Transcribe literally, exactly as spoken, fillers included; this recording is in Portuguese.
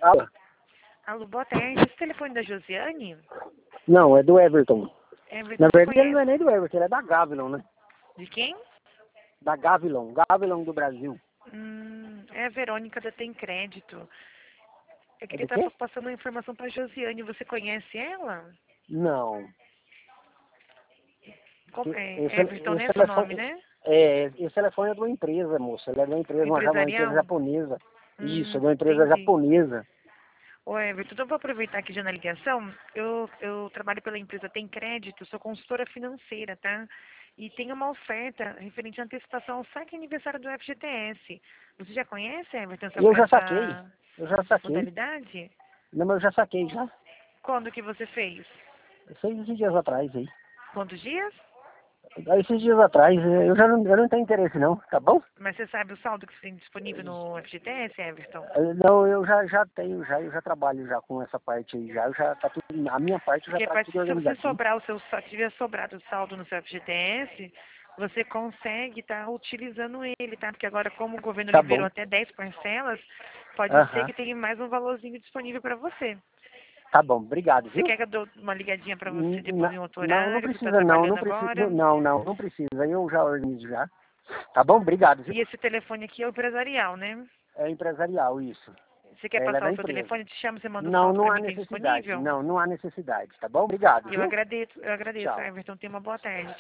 Alô? Alô, boa tarde. Esse telefone da Josiane? Não, é do Everton. Everton, Na você verdade, ele não conhece? é nem do Everton, ele é da Gavilon, né? De quem? Da Gavilon, Gavilon do Brasil. Hum, é a Verônica da Tem Crédito. Eu É queria do estar quê? passando uma informação para Josiane. Você conhece ela? Não. Como- Que- é, Esse, Everton, esse né? Seu nome, telefone, né? é, esse telefone é de uma empresa, moça. Ele é de uma empresa, uma, uma empresa Empresarial? japonesa. Isso, é Hum, de uma empresa entendi. japonesa. Ô, Everton, então eu vou aproveitar aqui já na ligação. Eu, eu trabalho pela empresa Tem Crédito, sou consultora financeira, tá? E tem uma oferta referente à antecipação ao saque aniversário do F G T S. Você já conhece, Everton, essa, E eu já saquei. essa Eu já saquei. modalidade? Não, mas eu já saquei, já. Quando que você fez? Seis esses dias atrás aí. Quantos dias? Aí, Esses dias atrás, eh, eu já não, eu não tenho interesse não, tá bom? Mas você sabe o saldo que você tem disponível no F G T S, Everton? Eh, Não, eu já, já tenho, já, eu já trabalho já com essa parte aí, já, eu já tá tudo, a minha parte já Porque a tá partir- tudo se você organizadinho. sobrar o seu sa- se tiver sobrado o saldo no seu F G T S, você consegue estar utilizando ele, tá? Porque agora, como o governo Tá liberou bom. até dez parcelas, pode ser Aham. que tenha mais um valorzinho disponível para você. Tá bom, obrigado, Você viu? quer que eu dou uma ligadinha para você N- depois na- em outro Não, não horário? Você está precisa não, não trabalhando precisa, agora? não, não, não precisa, eu já organizo já. Tá bom, obrigado, viu? E esse telefone aqui é o empresarial, né? É empresarial, isso. Você quer Ela é passar da o seu empresa. telefone? Te chamo, você manda o Não, saldo não para há mim que tem necessidade, disponível? não, não há necessidade, tá bom? Obrigado, Eu viu? agradeço, eu agradeço, Tchau. Everton. Tenha uma boa tarde.